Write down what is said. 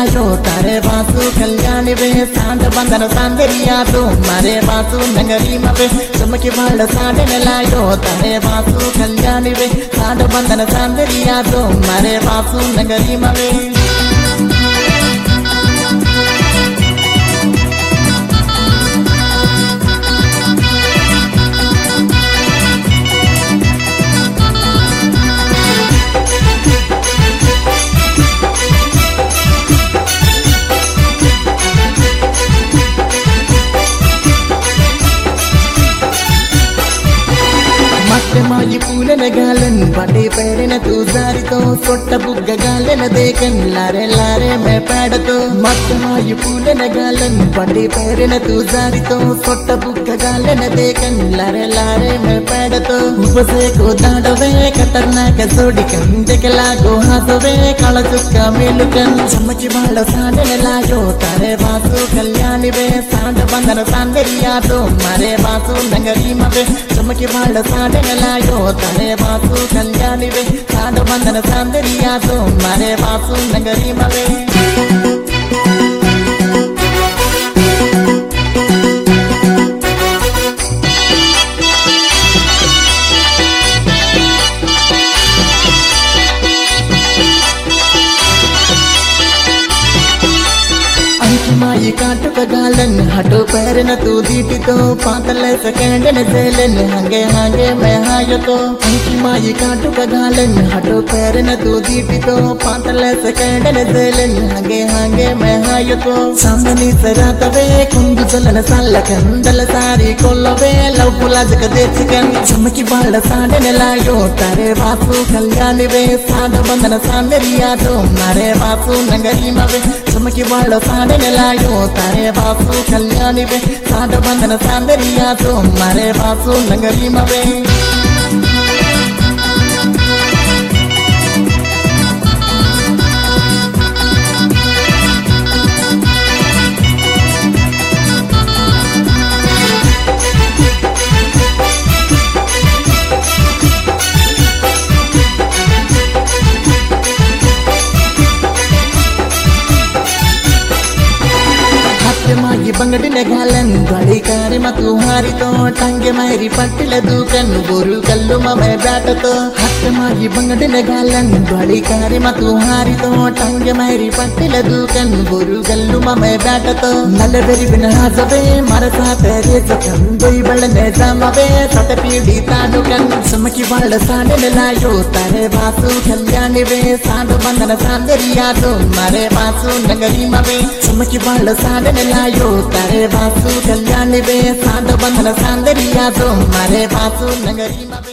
लायो तारे बासु कल्याणी वे सांड बंधन सांदरिया तो मारे बासु नगरी मवे चमकी बाल साडन लायो तारे बासु कल्याणी वे सांड बंधन सांदरिया तो मारे बासु नगरी मवे माई पूलन गालन बड़े पैरन तू जारी तो सोट बुग्ग गालन देखन लारे लारे मैं पैड तो मत माई पूलन गालन बड़े पैरन तू जारी तो सोट बुग्ग गालन देखन लारे लारे मैं पैड तो उपसे को दाडवे खतरनाक सोडिकन देखला गो हासवे काला चुक्का मेलुकन चमकी बाल साडन लायो तारे बासु कल्याणी वे सांड बंधन सांदरिया तो मारे बासु नगरी मवे चमकी बाल साडन लायो तारे बासु कल्याणी वे सांड बंधन सांदरिया तो मारे बासु नगरी मवे माई काटुक गालन हटो पैरन तू दीटी तो पातल सेकंडन सेलन हंगे हंगे मैं हायो तो अंकी माई काटुक गालन हटो पैरन तू दीटी तो पातल सेकंडन सेलन हंगे हंगे मैं हायो तो सामनी सरातवे कुंदु चलन सल्लकन दल सारी कोल्लवे लव पुला जग देचकन चमकी बाल साडन लायो तारे बासु कल्याणी वे सांड बंधन सांदरिया तो मारे बासु नगरी मवे चमकी बाल साडन लायो तारे बासु कल्याणी वे सांड बंधन सांदरिया तो मारे बासु नगरी मवे मागी बंगडिन गालन बड़ी कारी मतु हारी तो टंगे मारी पट्टिल दूकन बोरु कल्लु ममे बैट तो हट मागी बंगडिन गालन बड़ी कारी मतु हारी तो टंगे मारी पट्टिल दूकन बोरु कल्लु ममे बैट तो नल बेरी बिन हाजवे मरसा तेरे जकन दोई बलने जामवे सत पीड़ी तानुकन समकी बाल साडन लायो तारे बासु कल्याणी वे सांड बंधन सांदरिया तो मारे बासु नगरी मवे समकी बाल साडन लायो तारे बासु कल्याणी वे सांड बंधन सांदरिया तो मारे बासु नगरी मवे।